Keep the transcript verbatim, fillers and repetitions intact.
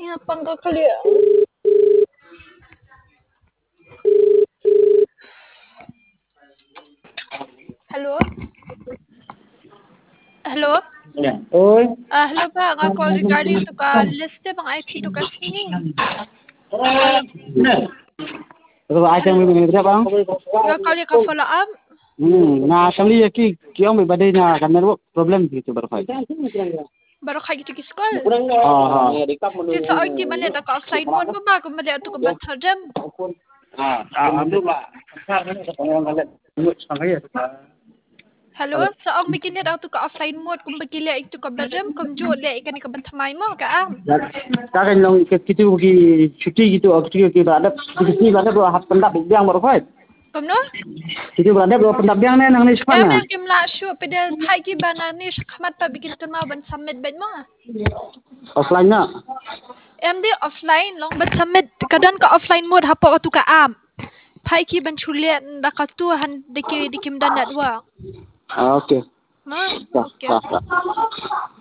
Ngapang ka kali. Hello? Hello? Yeah. Oi. Ah, hello pa. Nga call regarding to ka list bang I P to ka singing. Rồi ai chẳng bị biết không? Nga call ka follow up. Hmm, na assembly ki kyo may badai na kanero problem gitu berfai. Baru kay gitu kiskol. Ah, Di sa arti man ito ka offline mode mo ba? Kung mali ito ka bata jam. ah, ah, ambil pak. Hello? Sa ang mikinit ito ka offline mode kung bagili ito ka bajam. Kung jo le ikan ka bantamay mo ka am. Takan long kitu ki cuti gitu, cuti ki ada di ada dua hap pendap yang berfai. Kung no? Itu berada dua pendap yang nih nang ni Eh, sepan. may kim la sure. Pwede pay ki ba na ni sa kamat pa bikin ito mo ban submit ba mo? Offline na. M D offline long but submit kadan ka offline mode hapo ka tu ka am. Pai ki ban chuliat da ka tu han diki dikim dan network. Ah, okay. Ma, Sah, okay. sah, sah.